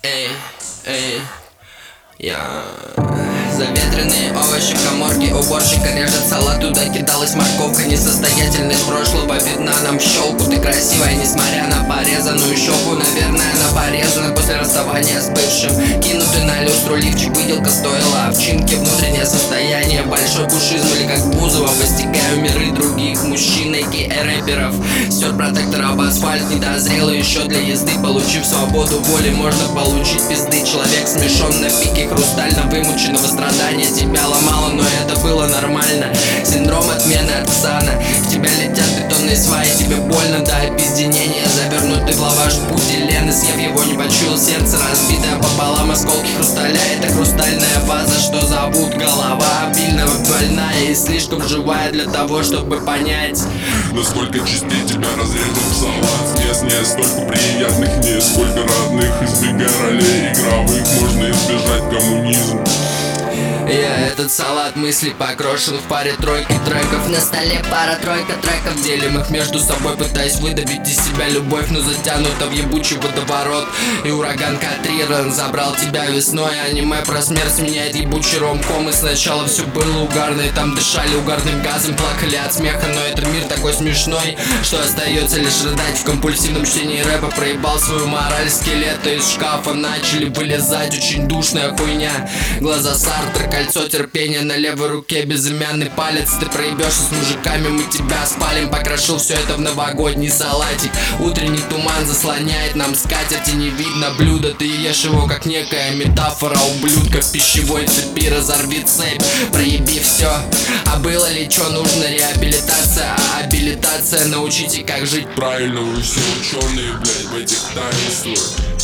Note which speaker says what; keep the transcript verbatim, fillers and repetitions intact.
Speaker 1: Эй, эй, я... Заветренные овощи в каморке уборщика режет салат, туда кидалась морковка. Несостоятельность прошлого видна нам в щелку. Ты красивая, несмотря на порезанную щеку. Наверное, она порезана после расставания с бывшим. Кинутый на люстру лифчик, выделка стоила овчинки. Внутреннее состояние, большой пушизм или как Бузова. Постигаю миры других мужчин, эки рэперов. Стер протектор об асфальт, недозрелый еще для езды. Получив свободу воли, можно получить пизды. Человек смешон на пике хрустально вымученного страдания. Тебя ломало, но это было нормально. Синдром отмены от Ксана. В тебя летят бетонные сваи, тебе больно до опизденения. Завернутый в лаваш путь Елены, съев его не почуял сердце, разбитое пополам осколки хрусталя. Это хрустальная ваза, что зовут голова. Обильно больная и слишком живая для того, чтобы понять,
Speaker 2: насколько частей тебя разрезал в салат. Снес не столько приятных, не сколько родных. Избегай ролей игровых, можно избежать коммунизм.
Speaker 1: Я этот салат мыслей покрошен в паре тройки треков. На столе пара-тройка треков, делим их между собой, пытаясь выдавить из себя любовь, но затянута в ебучий водоворот. И ураган Катрина забрал тебя весной. Аниме про смерть меняет ебучий ромком. И сначала все было угарно, и там дышали угарным газом, плакали от смеха. Но этот мир такой смешной, что остается лишь рыдать. В компульсивном чтении рэпа проебал свою мораль. Скелеты из шкафа начали вылезать, очень душная хуйня. Глаза Сартра, кольцо терпения на левой руке, безымянный палец. Ты проебешься с мужиками, мы тебя спалим. Покрошил все это в новогодний салатик. Утренний туман заслоняет нам скатерть, и не видно блюда. Ты ешь его как некая метафора ублюдка. В пищевой цепи разорви цепь, проеби все. А было ли что нужно? Реабилитация, а абилитация. Научите, как жить
Speaker 2: правильно, вы все ученые, блядь, в этих таинствах.